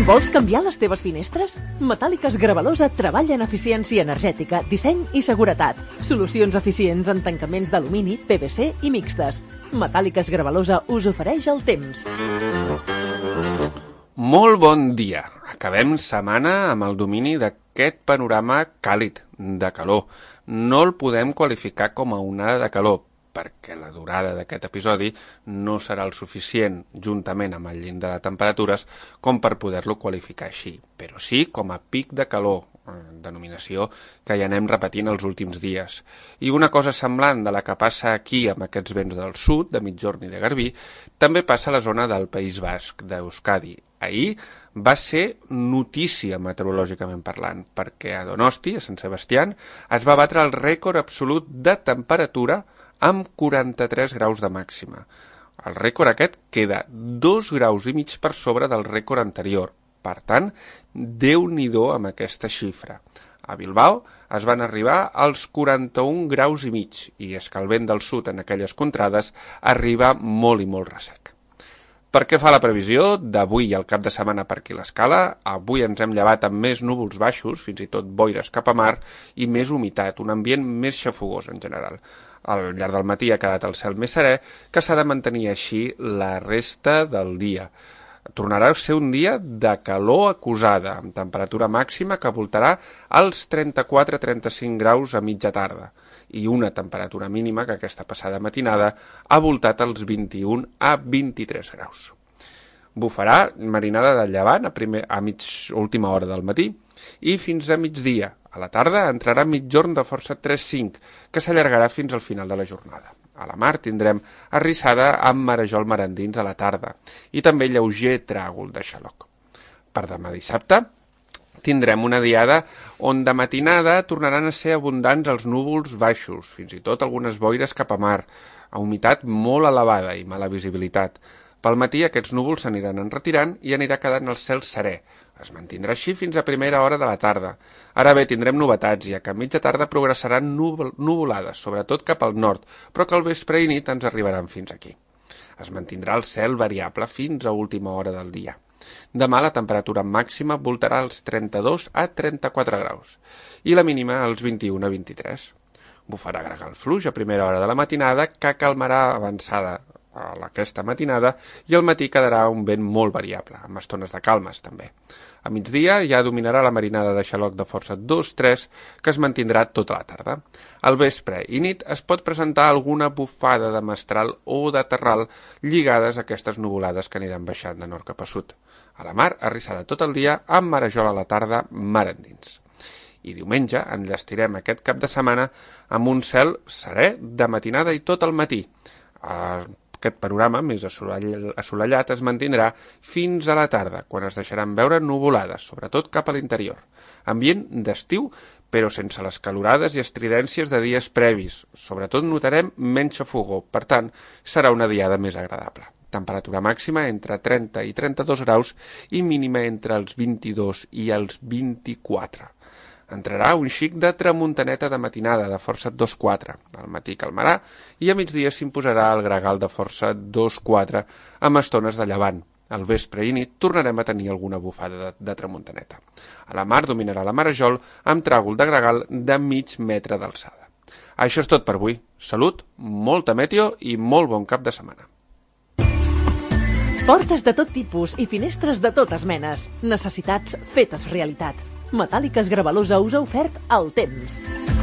Vols canviar les teves finestres? Metàl·liques Gravalosa treballa en eficiència energètica, disseny i seguretat. Solucions eficients en tancaments d'alumini, PVC i mixtes. Metàl·liques Gravalosa us ofereix el temps. Molt bon dia. Acabem setmana amb el domini d'aquest panorama càlid, de calor. No el podem qualificar com a onada de calor, perquè la durada d'aquest episodi no serà el suficient, juntament amb el llindar de temperatures, com per poder-lo qualificar així, però sí com a pic de calor, denominació que ja anem repetint els últims dies. I una cosa semblant de la que passa aquí amb aquests vents del sud, de Migjorn i de Garbí, també passa a la zona del País Basc, d'Euskadi. Ahir va ser notícia meteorològicament parlant, perquè a Donosti, a Sant Sebastián, es va batre el rècord absolut de temperatura amb 43 graus de màxima. El rècord aquest queda 2 graus i mig per sobre del rècord anterior. Per tant, Déu-n'hi-do amb aquesta xifra. A Bilbao es van arribar als 41 graus i mig, i és que el vent del sud en aquelles contrades arriba molt i molt ressec. Per què fa la previsió d'avui i el cap de setmana per aquí l'escala? Avui ens hem llevat amb més núvols baixos, fins i tot boires cap a mar, i més humitat, un ambient més xafogós en general. Al llarg del matí ha quedat el cel més serè, que s'ha de mantenir així la resta del dia. Tornarà a ser un dia de calor acusada, amb temperatura màxima que voltarà als 34-35 graus a mitja tarda, i una temperatura mínima que aquesta passada matinada ha voltat als 21 a 23 graus. Bufarà marinada de llevant a última hora del matí i fins a migdia. A la tarda entrarà migjorn de força 3-5, que s'allargarà fins al final de la jornada. A la mar tindrem arrissada amb marejol marandins a la tarda i també lleuger tràgol de xaloc. Per demà dissabte tindrem una diada on de matinada tornaran a ser abundants els núvols baixos, fins i tot algunes boires cap a mar, a humitat molt elevada i mala visibilitat. Pel matí aquests núvols s'aniran enretirant i anirà quedant el cel serè. Es mantindrà així fins a primera hora de la tarda. Ara bé, tindrem novetats, ja que a mitja tarda progressaran nuvolades, sobretot cap al nord, però que al vespre i nit ens arribaran fins aquí. Es mantindrà el cel variable fins a última hora del dia. Demà la temperatura màxima voltarà als 32 a 34 graus i la mínima als 21 a 23. Bufarà gregal fluix a primera hora de la matinada, que calmarà avançada a aquesta matinada, i al matí quedarà un vent molt variable, amb estones de calmes també. A migdia ja dominarà la marinada de xaloc de força 2-3, que es mantindrà tota la tarda. Al vespre i nit es pot presentar alguna bufada de mestral o de terral lligades a aquestes nuvolades que aniran baixant de nord cap a sud. A la mar, arrissada tot el dia, amb marejol a la tarda, mar endins. I diumenge enllestirem aquest cap de setmana amb un cel serè de matinada i tot el matí. Aquest panorama més assolellat es mantindrà fins a la tarda, quan es deixaran veure nuvolades, sobretot cap a l'interior. Ambient d'estiu, però sense les calorades i estridències de dies previs. Sobretot notarem menys xafogor, per tant, serà una diada més agradable. Temperatura màxima entre 30 i 32 graus i mínima entre els 22 i els 24. Entrarà un xic de tramuntaneta de matinada de força 2-4. Al matí calmarà i a migdia s'imposarà el gregal de força 2-4 amb estones de llevant. Al vespre i nit tornarem a tenir alguna bufada de tramuntaneta. A la mar dominarà la marejol amb tràgol de gregal de mig metre d'alçada. Això és tot per avui. Salut, molta meteo i molt bon cap de setmana. Portes de tot tipus i finestres de totes menes. Necessitats fetes realitat. Metàl·liques Gravalosa us ha ofert el temps.